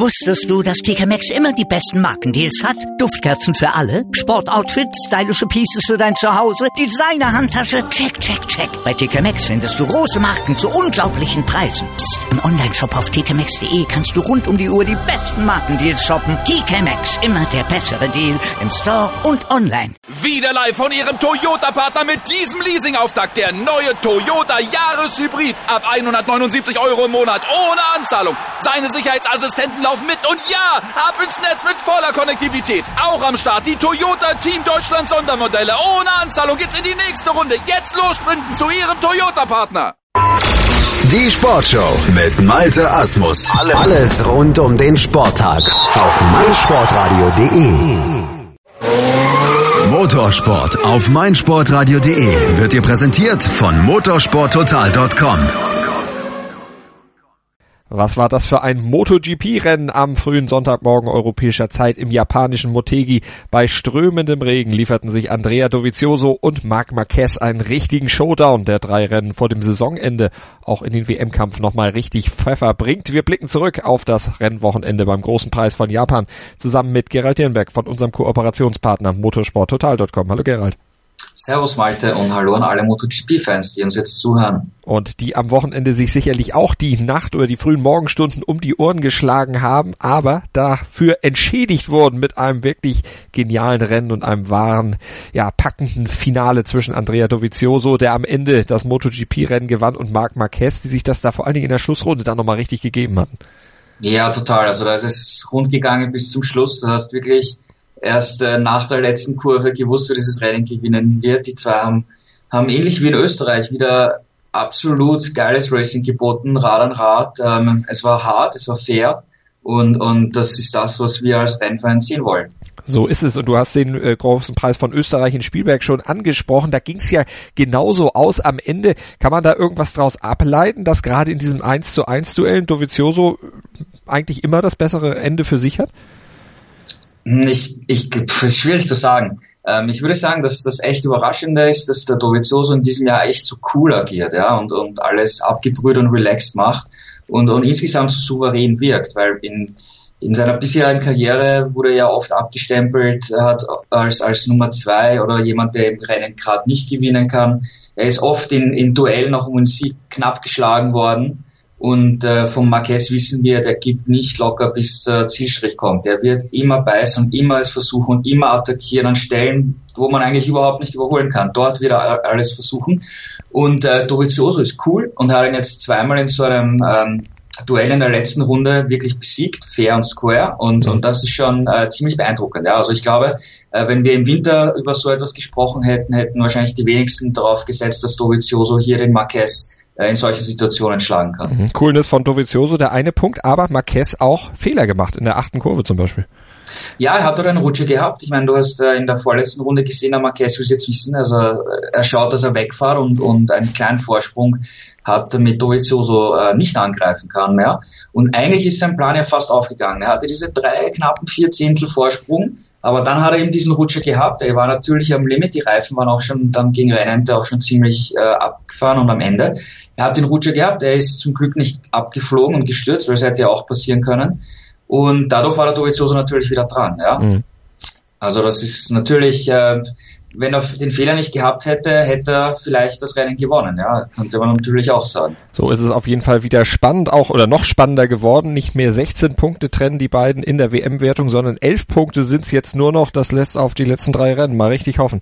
Wusstest du, dass TK Maxx immer die besten Markendeals hat? Duftkerzen für alle, Sportoutfits, stylische Pieces für dein Zuhause, Designer-Handtasche, check, check, check. Bei TK Maxx findest du große Marken zu unglaublichen Preisen. Psst. Im Onlineshop auf tkmaxx.de kannst du rund um die Uhr die besten Markendeals shoppen. TK Maxx, immer der bessere Deal im Store und online. Wieder live von Ihrem Toyota-Partner mit diesem Leasing-Auftakt. Der neue Toyota Jahreshybrid. Ab 179 € im Monat. Ohne Anzahlung. Seine Sicherheitsassistenten laufen mit. Und ja, ab ins Netz mit voller Konnektivität. Auch am Start die Toyota Team Deutschland Sondermodelle. Ohne Anzahlung geht's in die nächste Runde. Jetzt los sprinten zu Ihrem Toyota-Partner. Die Sportshow mit Malte Asmus. Alles rund um den Sporttag auf meinsportradio.de. Motorsport auf meinsportradio.de wird dir präsentiert von motorsporttotal.com. Was war das für ein MotoGP-Rennen am frühen Sonntagmorgen europäischer Zeit im japanischen Motegi? Bei strömendem Regen lieferten sich Andrea Dovizioso und Marc Marquez einen richtigen Showdown, der 3 Rennen vor dem Saisonende auch in den WM-Kampf nochmal richtig Pfeffer bringt. Wir blicken zurück auf das Rennwochenende beim Großen Preis von Japan zusammen mit Gerald Dirnberg von unserem Kooperationspartner motorsporttotal.com. Hallo Gerald. Servus Malte und hallo an alle MotoGP-Fans, die uns jetzt zuhören. Und die am Wochenende sich sicherlich auch die Nacht oder die frühen Morgenstunden um die Ohren geschlagen haben, aber dafür entschädigt wurden mit einem wirklich genialen Rennen und einem wahren, packenden Finale zwischen Andrea Dovizioso, der am Ende das MotoGP-Rennen gewann, und Marc Marquez, die sich das da vor allen Dingen in der Schlussrunde dann nochmal richtig gegeben hatten. Ja, total. Also da ist es rund gegangen bis zum Schluss. Du hast wirklich erst nach der letzten Kurve gewusst, wer dieses Rennen gewinnen wird. Die zwei haben ähnlich wie in Österreich wieder absolut geiles Racing geboten, Rad an Rad. Es war hart, es war fair und das ist das, was wir als Rennfans sehen wollen. So ist es, und du hast den großen Preis von Österreich in Spielberg schon angesprochen. Da ging es ja genauso aus am Ende. Kann man da irgendwas draus ableiten, dass gerade in diesem 1:1 Duell Dovizioso eigentlich immer das bessere Ende für sich hat? Das ist schwierig zu sagen. Ich würde sagen, dass das echt Überraschende ist, dass der Dovizioso in diesem Jahr echt so cool agiert, und alles abgebrüht und relaxed macht und insgesamt so souverän wirkt, weil in seiner bisherigen Karriere wurde er ja oft abgestempelt, hat als Nummer 2 oder jemand, der im Rennen gerade nicht gewinnen kann. Er ist oft in Duellen noch um den Sieg knapp geschlagen worden. Und vom Marquez wissen wir, der gibt nicht locker, bis der Zielstrich kommt. Der wird immer beißen und immer es versuchen und immer attackieren an Stellen, wo man eigentlich überhaupt nicht überholen kann. Dort wird er alles versuchen. Und Dovizioso ist cool und hat ihn jetzt zweimal in so einem Duell in der letzten Runde wirklich besiegt, fair und square. Und das ist schon ziemlich beeindruckend. Ja. Also ich glaube, wenn wir im Winter über so etwas gesprochen hätten wahrscheinlich die wenigsten darauf gesetzt, dass Dovizioso hier den Marquez in solche Situationen schlagen kann. Coolness von Dovizioso, der eine Punkt, aber Marquez auch Fehler gemacht in der 8. Kurve zum Beispiel. Ja, er hat dort einen Rutscher gehabt. Ich meine, du hast in der vorletzten Runde gesehen, der Marquez will es jetzt wissen. Also er schaut, dass er wegfährt und einen kleinen Vorsprung hat, damit Dovizioso nicht angreifen kann mehr. Und eigentlich ist sein Plan ja fast aufgegangen. Er hatte diese 3 knappen 4 Zehntel Vorsprung, aber dann hat er eben diesen Rutscher gehabt. Er war natürlich am Limit, die Reifen waren auch schon dann gegen Rennende auch schon ziemlich abgefahren und am Ende. Er hat den Rutscher gehabt, er ist zum Glück nicht abgeflogen und gestürzt, weil es hätte ja auch passieren können. Und dadurch war der Dovizioso natürlich wieder dran, ja. Also das ist natürlich, wenn er den Fehler nicht gehabt hätte, hätte er vielleicht das Rennen gewonnen, ja, könnte man natürlich auch sagen. So ist es auf jeden Fall wieder spannend auch, oder noch spannender geworden. Nicht mehr 16 Punkte trennen die beiden in der WM-Wertung, sondern 11 Punkte sind es jetzt nur noch. Das lässt auf die letzten 3 Rennen mal richtig hoffen.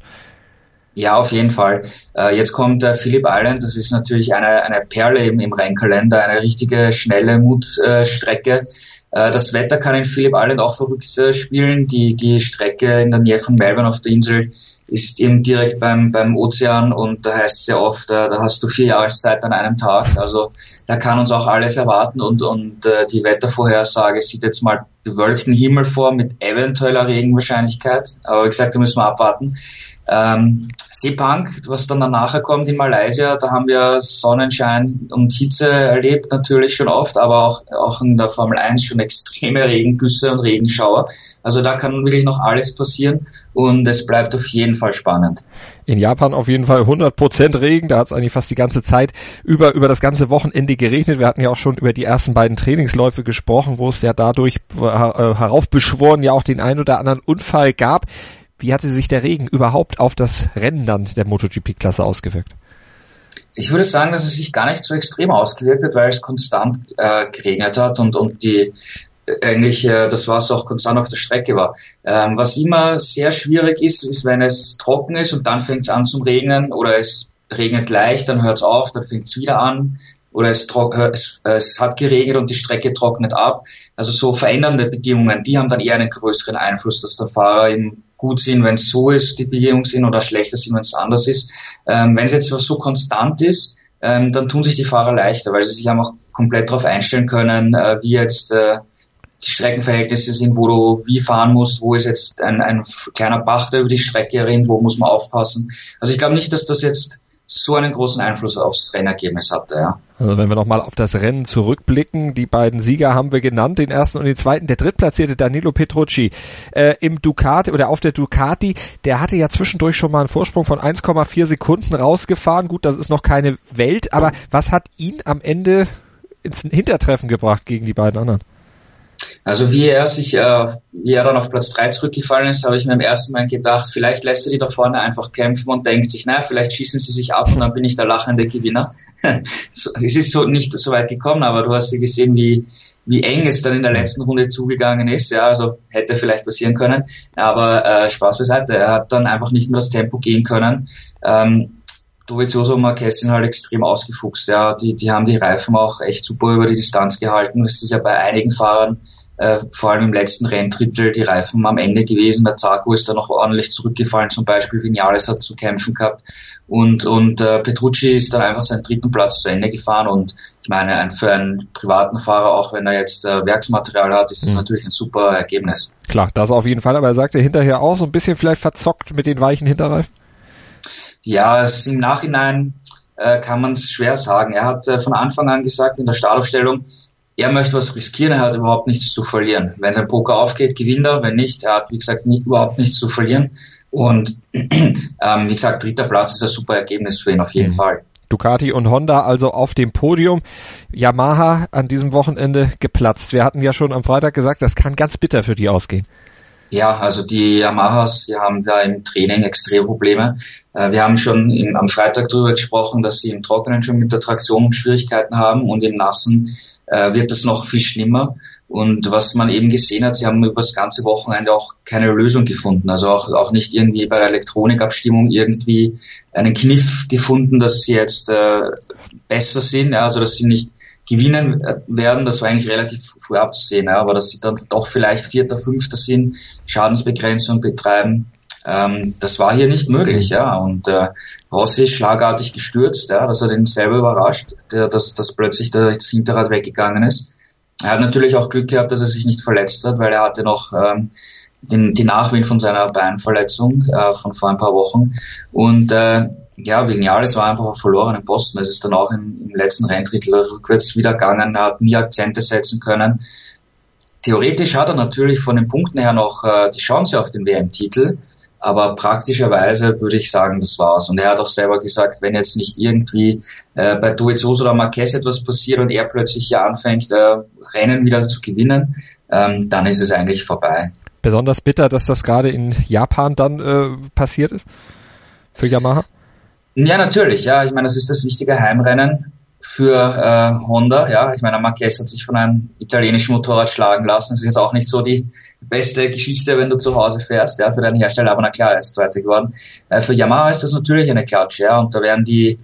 Ja, auf jeden Fall. Jetzt kommt Phillip Island, das ist natürlich eine Perle im Rennkalender, eine richtige schnelle Mutstrecke. Das Wetter kann in Phillip Island auch verrückt spielen. Die Strecke in der Nähe von Melbourne auf der Insel ist eben direkt beim Ozean und da heißt es sehr oft, da hast du 4 Jahreszeiten an einem Tag. Also da kann uns auch alles erwarten und die Wettervorhersage sieht jetzt mal bewölkten Himmel vor mit eventueller Regenwahrscheinlichkeit. Aber wie gesagt, da müssen wir abwarten. Sepang, was dann nachher kommt in Malaysia, da haben wir Sonnenschein und Hitze erlebt, natürlich schon oft, aber auch in der Formel 1 schon extreme Regengüsse und Regenschauer. Also da kann wirklich noch alles passieren und es bleibt auf jeden Fall spannend. In Japan auf jeden Fall 100% Regen, da hat es eigentlich fast die ganze Zeit über das ganze Wochenende geregnet. Wir hatten ja auch schon über die ersten beiden Trainingsläufe gesprochen, wo es ja dadurch heraufbeschworen ja auch den ein oder anderen Unfall gab. Wie hatte sich der Regen überhaupt auf das Rennen dann der MotoGP-Klasse ausgewirkt? Ich würde sagen, dass es sich gar nicht so extrem ausgewirkt hat, weil es konstant geregnet hat und die eigentlich das Wasser auch konstant auf der Strecke war. Was immer sehr schwierig ist, wenn es trocken ist und dann fängt es an zum Regnen oder es regnet leicht, dann hört es auf, dann fängt es wieder an. Oder es hat geregnet und die Strecke trocknet ab. Also so verändernde Bedingungen, die haben dann eher einen größeren Einfluss, dass der Fahrer eben gut sind, wenn es so ist, die Bedingungen sind, oder schlechter sind, wenn es anders ist. Wenn es jetzt so konstant ist, dann tun sich die Fahrer leichter, weil sie sich einfach komplett darauf einstellen können, wie jetzt die Streckenverhältnisse sind, wo du wie fahren musst, wo ist jetzt ein kleiner Bach, der über die Strecke rennt, wo muss man aufpassen. Also ich glaube nicht, dass das jetzt so einen großen Einfluss aufs Rennergebnis hatte, ja. Also wenn wir nochmal auf das Rennen zurückblicken, die beiden Sieger haben wir genannt, den ersten und den zweiten. Der drittplatzierte Danilo Petrucci im Ducati oder auf der Ducati, der hatte ja zwischendurch schon mal einen Vorsprung von 1,4 Sekunden rausgefahren. Gut, das ist noch keine Welt, aber was hat ihn am Ende ins Hintertreffen gebracht gegen die beiden anderen? Also wie er dann auf Platz 3 zurückgefallen ist, habe ich mir im ersten Mal gedacht, vielleicht lässt er die da vorne einfach kämpfen und denkt sich, vielleicht schießen sie sich ab und dann bin ich der lachende Gewinner. Es ist so nicht so weit gekommen, aber du hast ja gesehen, wie eng es dann in der letzten Runde zugegangen ist. Ja, also hätte vielleicht passieren können, aber Spaß beiseite. Er hat dann einfach nicht mehr das Tempo gehen können. Dovizioso und Marquez sind halt extrem ausgefuchst. Ja, die haben die Reifen auch echt super über die Distanz gehalten. Es ist ja bei einigen Fahrern, vor allem im letzten Renndrittel, die Reifen am Ende gewesen. Der Zarco ist dann noch ordentlich zurückgefallen, zum Beispiel Viñales hat zu kämpfen gehabt. Und Petrucci ist dann einfach seinen dritten Platz zu Ende gefahren. Und ich meine, für einen privaten Fahrer, auch wenn er jetzt Werksmaterial hat, ist das natürlich ein super Ergebnis. Klar, das auf jeden Fall. Aber er sagte hinterher auch so ein bisschen vielleicht verzockt mit den weichen Hinterreifen. Ja, im Nachhinein kann man es schwer sagen. Er hat von Anfang an gesagt in der Startaufstellung, er möchte was riskieren, er hat überhaupt nichts zu verlieren. Wenn sein Poker aufgeht, gewinnt er, wenn nicht, er hat, wie gesagt, überhaupt nichts zu verlieren. Und wie gesagt, dritter Platz ist ein super Ergebnis für ihn auf jeden Fall. Ducati und Honda also auf dem Podium. Yamaha an diesem Wochenende geplatzt. Wir hatten ja schon am Freitag gesagt, das kann ganz bitter für die ausgehen. Ja, also die Yamahas, die haben da im Training extrem Probleme. Wir haben schon am Freitag darüber gesprochen, dass sie im Trockenen schon mit der Traktion Schwierigkeiten haben und im Nassen wird das noch viel schlimmer. Und was man eben gesehen hat, sie haben über das ganze Wochenende auch keine Lösung gefunden. Also auch nicht irgendwie bei der Elektronikabstimmung irgendwie einen Kniff gefunden, dass sie jetzt besser sind, ja, also dass sie nicht gewinnen werden. Das war eigentlich relativ früh abzusehen, ja, aber dass sie dann doch vielleicht Vierter, Fünfter sind, Schadensbegrenzung betreiben, das war hier nicht möglich, ja. Und Rossi ist schlagartig gestürzt, ja, das hat ihn selber überrascht, dass plötzlich das Hinterrad weggegangen ist. Er hat natürlich auch Glück gehabt, dass er sich nicht verletzt hat, weil er hatte noch die Nachwind von seiner Beinverletzung von vor ein paar Wochen. Und Viñales war einfach auf verlorenen Posten. Es ist dann auch im letzten Renndrittel rückwärts wieder gegangen, er hat nie Akzente setzen können. Theoretisch hat er natürlich von den Punkten her noch die Chance auf den WM-Titel, aber praktischerweise würde ich sagen, das war's. Und er hat auch selber gesagt, wenn jetzt nicht irgendwie bei Dovizioso oder Marquez etwas passiert und er plötzlich hier anfängt, Rennen wieder zu gewinnen, dann ist es eigentlich vorbei. Besonders bitter, dass das gerade in Japan dann passiert ist für Yamaha? Ja, natürlich. Ja, ich meine, das ist das wichtige Heimrennen für Honda. Ja, ich meine, Marquez hat sich von einem italienischen Motorrad schlagen lassen. Das ist jetzt auch nicht so die beste Geschichte, wenn du zu Hause fährst, ja, für deinen Hersteller. Aber na klar, er ist Zweiter geworden. Für Yamaha ist das natürlich eine Klatsche, ja, und da werden die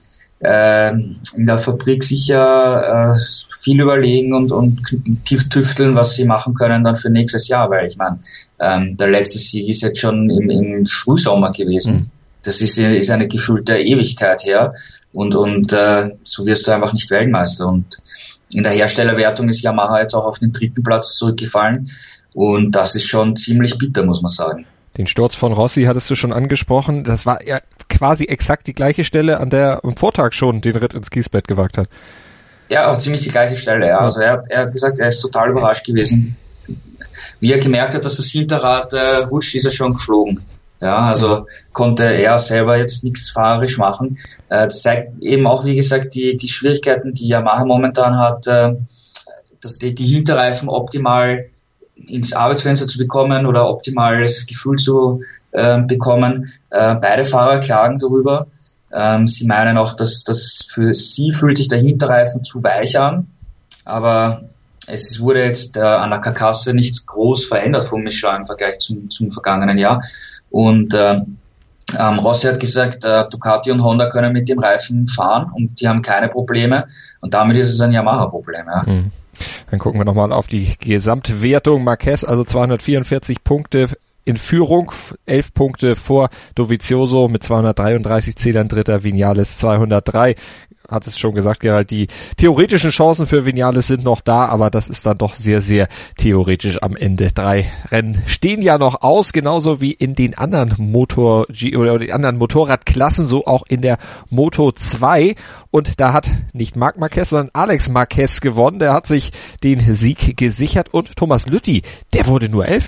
in der Fabrik sicher viel überlegen und tief tüfteln, was sie machen können dann für nächstes Jahr, weil ich meine, der letzte Sieg ist jetzt schon im Frühsommer gewesen. Das ist eine gefühlte Ewigkeit her und so wirst du einfach nicht Weltmeister. Und in der Herstellerwertung ist Yamaha jetzt auch auf den dritten Platz zurückgefallen und das ist schon ziemlich bitter, muss man sagen. Den Sturz von Rossi hattest du schon angesprochen. Das war ja quasi exakt die gleiche Stelle, an der er am Vortag schon den Ritt ins Kiesbett gewagt hat. Ja, auch ziemlich die gleiche Stelle, ja. Also er hat gesagt, er ist total überrascht gewesen. Wie er gemerkt hat, dass das Hinterrad rutscht, ist er schon geflogen. Ja, also konnte er selber jetzt nichts fahrerisch machen. Das zeigt eben auch, wie gesagt, die Schwierigkeiten, die Yamaha momentan hat, dass die Hinterreifen optimal ins Arbeitsfenster zu bekommen oder optimales Gefühl zu bekommen. Beide Fahrer klagen darüber. Sie meinen auch, dass für sie fühlt sich der Hinterreifen zu weich an, aber es wurde jetzt an der Karkasse nichts groß verändert vom Michelin im Vergleich zum vergangenen Jahr. Und Rossi hat gesagt, Ducati und Honda können mit dem Reifen fahren und die haben keine Probleme. Und damit ist es ein Yamaha-Problem. Ja. Dann gucken wir nochmal auf die Gesamtwertung. Marquez, also 244 Punkte in Führung, 11 Punkte vor Dovizioso mit 233 Zählern, dritter Viñales 203. Hat es schon gesagt, Gerald, die theoretischen Chancen für Viñales sind noch da, aber das ist dann doch sehr, sehr theoretisch am Ende. 3 Rennen stehen ja noch aus, genauso wie in den anderen den anderen Motorradklassen, so auch in der Moto 2. Und da hat nicht Marc Marquez, sondern Alex Marquez gewonnen. Der hat sich den Sieg gesichert und Thomas Lüthi, der wurde nur 11.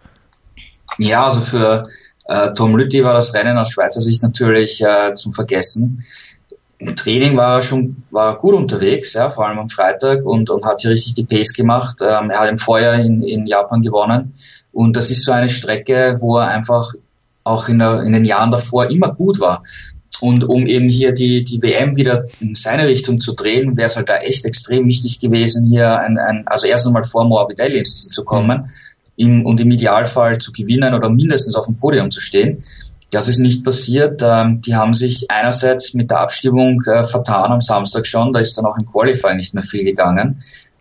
Ja, also für Tom Lüthi war das Rennen aus Schweizer Sicht natürlich zum Vergessen. Im Training war er gut unterwegs, ja, vor allem am Freitag und hat hier richtig die Pace gemacht. Er hat im Vorjahr in Japan gewonnen und das ist so eine Strecke, wo er einfach auch in den Jahren davor immer gut war. Und um eben hier die WM wieder in seine Richtung zu drehen, wäre es halt da echt extrem wichtig gewesen, hier also erstens mal vor Morbidelli ins Ziel zu kommen und im Idealfall zu gewinnen oder mindestens auf dem Podium zu stehen. Das ist nicht passiert. Die haben sich einerseits mit der Abstimmung vertan am Samstag schon. Da ist dann auch im Qualifying nicht mehr viel gegangen.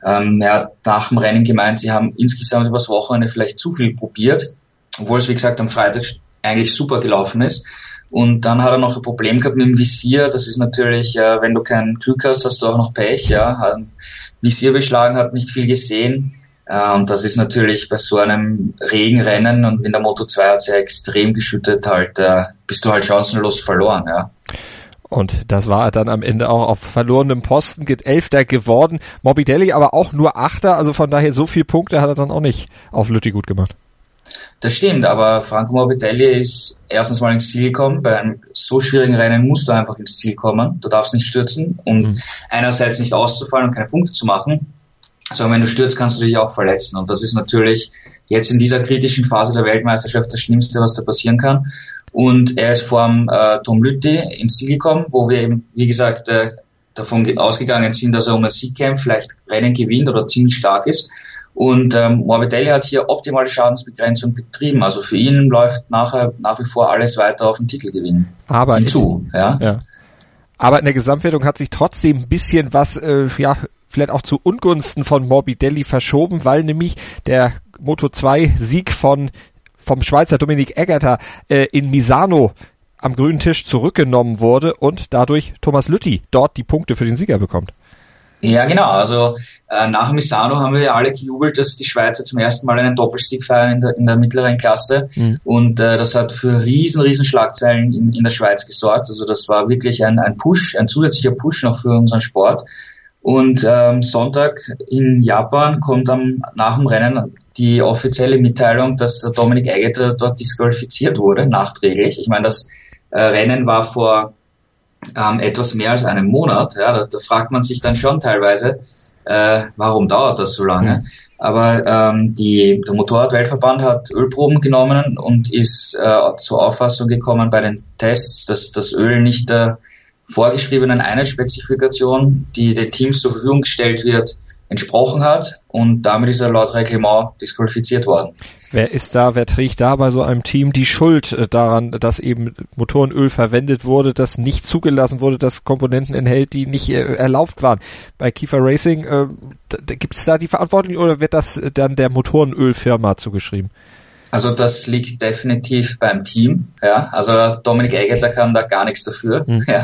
Er hat nach dem Rennen gemeint, sie haben insgesamt übers Wochenende vielleicht zu viel probiert, obwohl es, wie gesagt, am Freitag eigentlich super gelaufen ist. Und dann hat er noch ein Problem gehabt mit dem Visier. Das ist natürlich, wenn du kein Glück hast, hast du auch noch Pech. Ja, hat ein Visier beschlagen, hat nicht viel gesehen. Und das ist natürlich bei so einem Regenrennen und in der Moto 2 hat es ja extrem geschüttet, bist du halt chancenlos verloren, ja. Und das war dann am Ende auch auf verlorenem Posten, 11. geworden. Morbidelli aber auch nur 8. Also von daher so viele Punkte hat er dann auch nicht auf Lüthi gut gemacht. Das stimmt, aber Franco Morbidelli ist erstens mal ins Ziel gekommen. Bei einem so schwierigen Rennen musst du einfach ins Ziel kommen. Du darfst nicht stürzen und einerseits nicht auszufallen und keine Punkte zu machen. Also wenn du stürzt, kannst du dich auch verletzen. Und das ist natürlich jetzt in dieser kritischen Phase der Weltmeisterschaft das Schlimmste, was da passieren kann. Und er ist vor dem Tom Lüthi ins Ziel gekommen, wo wir eben, wie gesagt, davon ausgegangen sind, dass er um einen Sieg kämpft, vielleicht Rennen gewinnt oder ziemlich stark ist. Und Morbidelli hat hier optimale Schadensbegrenzung betrieben. Also für ihn läuft nach wie vor alles weiter auf den Titelgewinn hinzu. Ja. Aber in der Gesamtwertung hat sich trotzdem ein bisschen was, vielleicht auch zu Ungunsten von Morbidelli verschoben, weil nämlich der Moto2-Sieg vom Schweizer Dominik Eggerter in Misano am grünen Tisch zurückgenommen wurde und dadurch Thomas Lüthi dort die Punkte für den Sieger bekommt. Ja, genau. Also nach Misano haben wir ja alle gejubelt, dass die Schweizer zum ersten Mal einen Doppelsieg feiern in der mittleren Klasse. Und das hat für riesen Schlagzeilen in der Schweiz gesorgt. Also das war wirklich ein zusätzlicher Push noch für unseren Sport. Und Sonntag in Japan kommt nach dem Rennen die offizielle Mitteilung, dass der Dominik Eggerter dort disqualifiziert wurde, nachträglich. Ich meine, das Rennen war vor etwas mehr als einem Monat. Ja, da fragt man sich dann schon teilweise, warum dauert das so lange? Aber der Motorrad-Weltverband hat Ölproben genommen und ist zur Auffassung gekommen bei den Tests, dass das Öl nicht der vorgeschriebenen Einheitsspezifikation, die den Teams zur Verfügung gestellt wird, entsprochen hat und damit ist er laut Reglement disqualifiziert worden. Wer trägt da bei so einem Team die Schuld daran, dass eben Motorenöl verwendet wurde, das nicht zugelassen wurde, das Komponenten enthält, die nicht erlaubt waren? Bei Kiefer Racing, gibt es da die Verantwortung oder wird das dann der Motorenölfirma zugeschrieben? Also das liegt definitiv beim Team, ja. Also Dominik Eggerter kann da gar nichts dafür. Ja.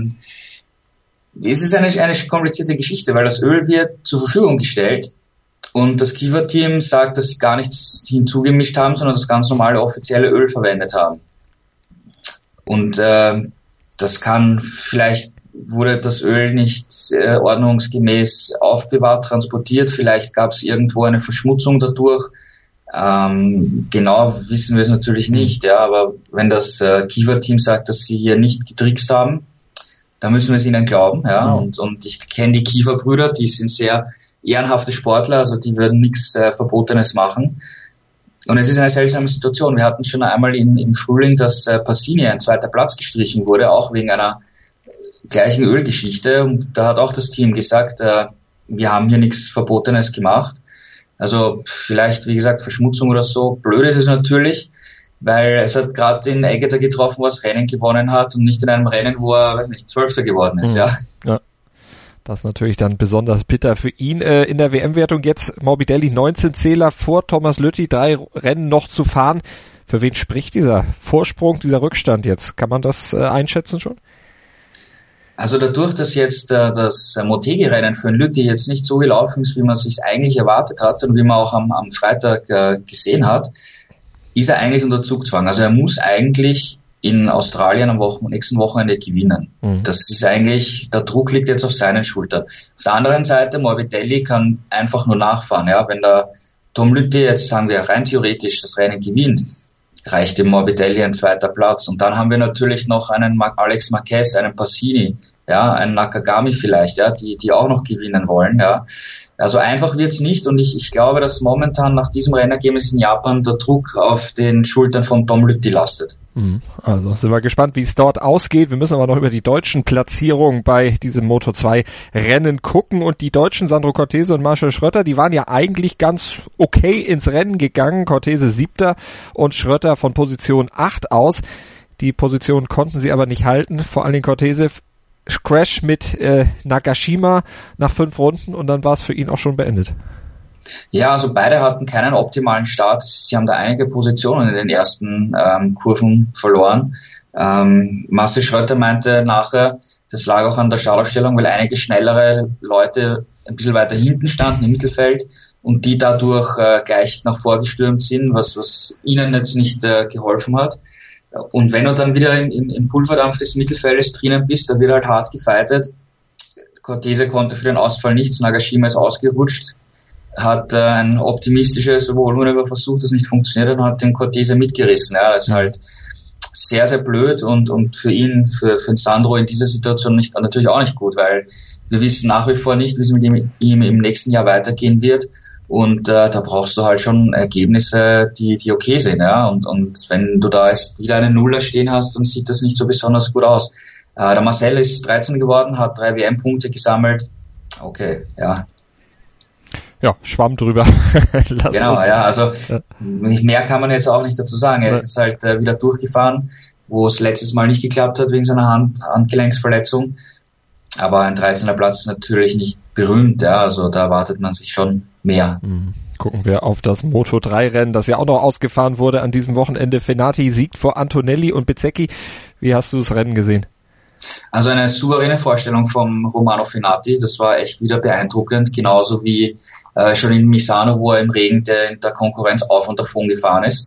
Es ist eine komplizierte Geschichte, weil das Öl wird zur Verfügung gestellt Und das Kiva-Team sagt, dass sie gar nichts hinzugemischt haben, sondern das ganz normale offizielle Öl verwendet haben. Und das kann, vielleicht wurde das Öl nicht ordnungsgemäß aufbewahrt, transportiert, vielleicht gab es irgendwo eine Verschmutzung dadurch. Genau wissen wir es natürlich nicht, ja, aber wenn das Kiva-Team sagt, dass sie hier nicht getrickst haben, dann müssen wir es ihnen glauben, ja. Und ich kenne die Kiva-Brüder, die sind sehr ehrenhafte Sportler, also die würden nichts Verbotenes machen. Und es ist eine seltsame Situation. Wir hatten schon einmal im Frühling, dass Passini ein 2. Platz gestrichen wurde, auch wegen einer gleichen Ölgeschichte. Und da hat auch das Team gesagt, wir haben hier nichts Verbotenes gemacht. Also vielleicht, wie gesagt, Verschmutzung oder so. Blöd ist es natürlich, weil es hat gerade den Eggeter getroffen, wo er das Rennen gewonnen hat und nicht in einem Rennen, wo er, 12. geworden ist. Ja. Das ist natürlich dann besonders bitter für ihn. In der WM-Wertung jetzt Morbidelli 19 Zähler vor Thomas Lütti, 3 Rennen noch zu fahren. Für wen spricht dieser Vorsprung, dieser Rückstand jetzt? Kann man das einschätzen schon? Also dadurch, dass jetzt das Motegi-Rennen für den Lütti jetzt nicht so gelaufen ist, wie man es sich eigentlich erwartet hat und wie man auch am Freitag gesehen hat, ist er eigentlich unter Zugzwang. Also er muss eigentlich in Australien am nächsten Wochenende gewinnen. Das ist eigentlich, der Druck liegt jetzt auf seinen Schultern. Auf der anderen Seite, Morbidelli kann einfach nur nachfahren. Ja, wenn der Tom Lütti jetzt, sagen wir, rein theoretisch das Rennen gewinnt, reicht dem Morbidelli ein 2. Platz. Und dann haben wir natürlich noch einen Alex Marquez, einen Passini, ja, einen Nakagami vielleicht, ja, die auch noch gewinnen wollen, ja. Also einfach wird's nicht und ich glaube, dass momentan nach diesem Rennergebnis in Japan der Druck auf den Schultern von Tom Lütti lastet. Also sind wir gespannt, wie es dort ausgeht. Wir müssen aber noch über die deutschen Platzierungen bei diesem Moto2-Rennen gucken und die Deutschen Sandro Cortese und Marcel Schrötter, die waren ja eigentlich ganz okay ins Rennen gegangen. Cortese 7. und Schrötter von Position 8 aus. Die Position konnten sie aber nicht halten, vor allem Cortese Crash mit Nagashima nach 5 Runden und dann war es für ihn auch schon beendet. Ja, also beide hatten keinen optimalen Start. Sie haben da einige Positionen in den ersten Kurven verloren. Marcel Schrötter meinte nachher, das lag auch an der Startaufstellung, weil einige schnellere Leute ein bisschen weiter hinten standen im Mittelfeld und die dadurch gleich nach vorgestürmt sind, was ihnen jetzt nicht geholfen hat. Und wenn du dann wieder im Pulverdampf des Mittelfeldes drinnen bist, da wird halt hart gefightet. Cortese konnte für den Ausfall nichts, Nagashima ist ausgerutscht, hat ein optimistisches Überholmanöver versucht, das nicht funktioniert hat und hat den Cortese mitgerissen. Ja, das ist halt sehr, sehr blöd und für ihn, für Sandro in dieser Situation natürlich auch nicht gut, weil wir wissen nach wie vor nicht, wie es mit ihm im nächsten Jahr weitergehen wird. Und da brauchst du halt schon Ergebnisse, die okay sind, ja. Und wenn du da jetzt wieder einen Nuller stehen hast, dann sieht das nicht so besonders gut aus. Der Marcel ist 13 geworden, hat 3 WM-Punkte gesammelt. Okay, ja. Ja, Schwamm drüber. Genau, ja, also mehr kann man jetzt auch nicht dazu sagen. Er ist jetzt halt wieder durchgefahren, wo es letztes Mal nicht geklappt hat wegen seiner Handgelenksverletzung. Aber ein 13. Platz ist natürlich nicht berühmt, ja, also da erwartet man sich schon mehr. Gucken wir auf das Moto3-Rennen, das ja auch noch ausgefahren wurde an diesem Wochenende. Fenati siegt vor Antonelli und Bezzecchi. Wie hast du das Rennen gesehen? Also eine souveräne Vorstellung vom Romano Fenati, das war echt wieder beeindruckend, genauso wie schon in Misano, wo er im Regen der Konkurrenz auf und davon gefahren ist.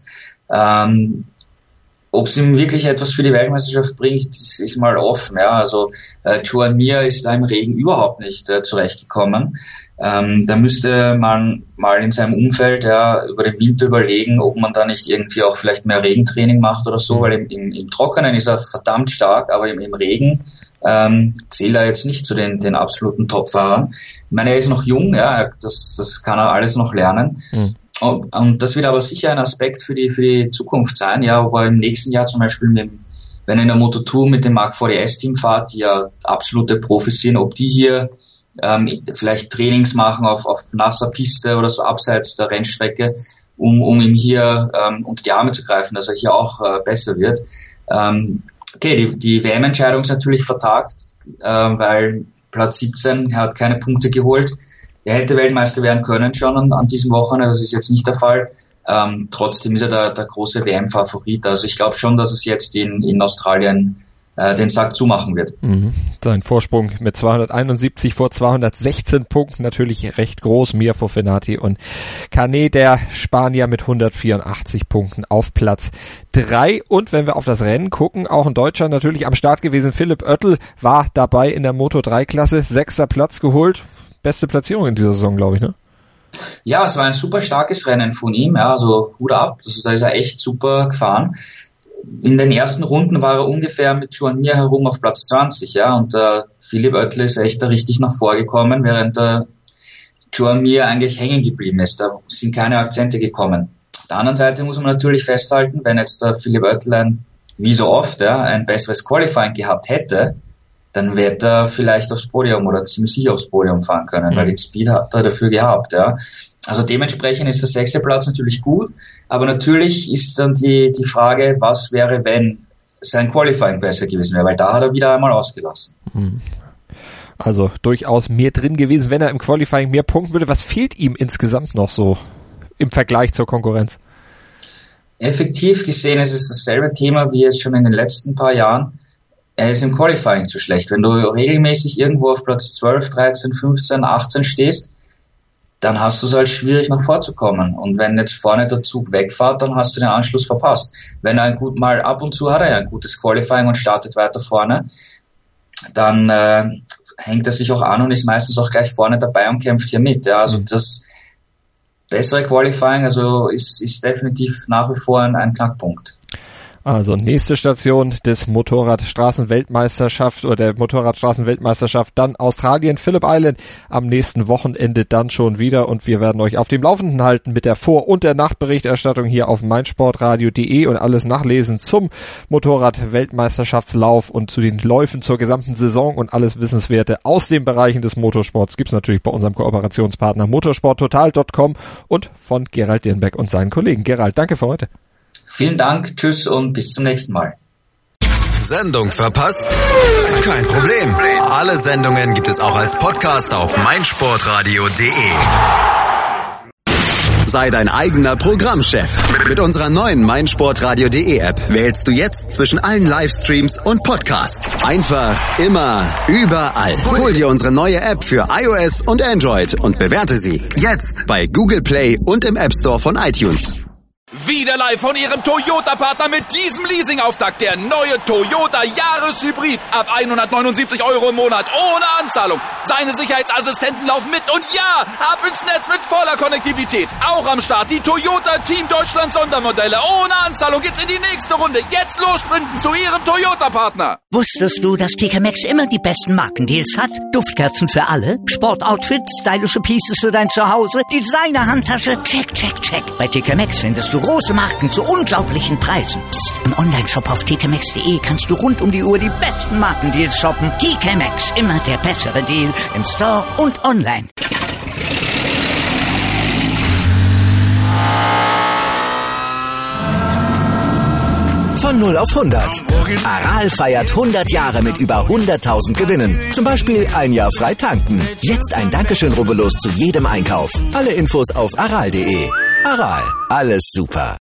Ob es ihm wirklich etwas für die Weltmeisterschaft bringt, das ist mal offen. Ja. Also Joan Mir ist da im Regen überhaupt nicht zurechtgekommen. Da müsste man mal in seinem Umfeld über den Winter überlegen, ob man da nicht irgendwie auch vielleicht mehr Regentraining macht oder so, weil im Trockenen ist er verdammt stark, aber im Regen zählt er jetzt nicht zu den absoluten Topfahrern. Ich meine, er ist noch jung, ja, das kann er alles noch lernen. Und das wird aber sicher ein Aspekt für die Zukunft sein, ja, ob er im nächsten Jahr zum Beispiel, wenn er in der Moto2 mit dem Mark VDS-Team fährt, die ja absolute Profis sind, ob die hier vielleicht Trainings machen auf nasser Piste oder so abseits der Rennstrecke, um ihm hier unter die Arme zu greifen, dass er hier auch besser wird. Okay, die WM-Entscheidung ist natürlich vertagt, weil Platz 17, er hat keine Punkte geholt. Er hätte Weltmeister werden können schon an diesem Wochenende, das ist jetzt nicht der Fall. Trotzdem ist er der große WM-Favorit. Also ich glaube schon, dass es jetzt in Australien den Sack zumachen wird. Sein Vorsprung mit 271 vor 216 Punkten natürlich recht groß. Mir Fofenati und Canet, der Spanier, mit 184 Punkten auf Platz 3. Und wenn wir auf das Rennen gucken, auch in Deutschland natürlich am Start gewesen. Philipp Oettel war dabei in der Moto3-Klasse, 6. Platz geholt. Beste Platzierung in dieser Saison, glaube ich, ne? Ja, es war ein super starkes Rennen von ihm, ja, also Hut ab, da ist er echt super gefahren. In den ersten Runden war er ungefähr mit Joan Mir herum auf Platz 20, ja, und Philipp Oettel ist echt da richtig nach vorgekommen, während Joan Mir eigentlich hängen geblieben ist. Da sind keine Akzente gekommen. Auf der anderen Seite muss man natürlich festhalten, wenn jetzt der Philipp Oettel wie so oft, ja, ein besseres Qualifying gehabt hätte, dann wird er vielleicht aufs Podium oder ziemlich sicher aufs Podium fahren können, weil den Speed hat er dafür gehabt, ja. Also dementsprechend ist der 6. Platz natürlich gut, aber natürlich ist dann die Frage, was wäre, wenn sein Qualifying besser gewesen wäre, weil da hat er wieder einmal ausgelassen. Also durchaus mehr drin gewesen, wenn er im Qualifying mehr punkten würde. Was fehlt ihm insgesamt noch so im Vergleich zur Konkurrenz? Effektiv gesehen ist es dasselbe Thema wie jetzt schon in den letzten paar Jahren. Er ist im Qualifying zu schlecht. Wenn du regelmäßig irgendwo auf Platz 12, 13, 15, 18 stehst, dann hast du es halt schwierig nach vorzukommen. Und wenn jetzt vorne der Zug wegfährt, dann hast du den Anschluss verpasst. Wenn er mal ab und zu hat er ja ein gutes Qualifying und startet weiter vorne, dann hängt er sich auch an und ist meistens auch gleich vorne dabei und kämpft hier mit. Ja, also das bessere Qualifying, also ist definitiv nach wie vor ein Knackpunkt. Also nächste Station des Motorradstraßenweltmeisterschaft oder der Motorradstraßenweltmeisterschaft, dann Australien, Phillip Island, am nächsten Wochenende dann schon wieder, und wir werden euch auf dem Laufenden halten mit der Vor- und der Nachberichterstattung hier auf meinsportradio.de und alles nachlesen zum Motorradweltmeisterschaftslauf und zu den Läufen zur gesamten Saison und alles Wissenswerte aus den Bereichen des Motorsports gibt's natürlich bei unserem Kooperationspartner motorsporttotal.com und von Gerald Dirnbeck und seinen Kollegen. Gerald, danke für heute. Vielen Dank, tschüss und bis zum nächsten Mal. Sendung verpasst? Kein Problem. Alle Sendungen gibt es auch als Podcast auf meinsportradio.de. Sei dein eigener Programmchef. Mit unserer neuen meinsportradio.de App wählst du jetzt zwischen allen Livestreams und Podcasts. Einfach, immer, überall. Hol dir unsere neue App für iOS und Android und bewerte sie jetzt bei Google Play und im App Store von iTunes. Wieder live von Ihrem Toyota-Partner mit diesem Leasing-Auftakt. Der neue Toyota Jahreshybrid. Ab 179 € im Monat. Ohne Anzahlung. Seine Sicherheitsassistenten laufen mit. Und ja, ab ins Netz mit voller Konnektivität. Auch am Start die Toyota Team Deutschland Sondermodelle. Ohne Anzahlung geht's in die nächste Runde. Jetzt los sprinten zu Ihrem Toyota-Partner. Wusstest du, dass TK Maxx immer die besten Markendeals hat? Duftkerzen für alle, Sportoutfits, stylische Pieces für dein Zuhause, Designer-Handtasche, check, check, check. Bei TK Maxx findest du große Marken zu unglaublichen Preisen. Psst. Im Onlineshop auf tkmaxx.de kannst du rund um die Uhr die besten Markendeals shoppen. TK Maxx, immer der bessere Deal im Store und online. Von 0 auf 100. Aral feiert 100 Jahre mit über 100.000 Gewinnen. Zum Beispiel ein Jahr frei tanken. Jetzt ein Dankeschön, rubbellos zu jedem Einkauf. Alle Infos auf aral.de. Aral, alles super.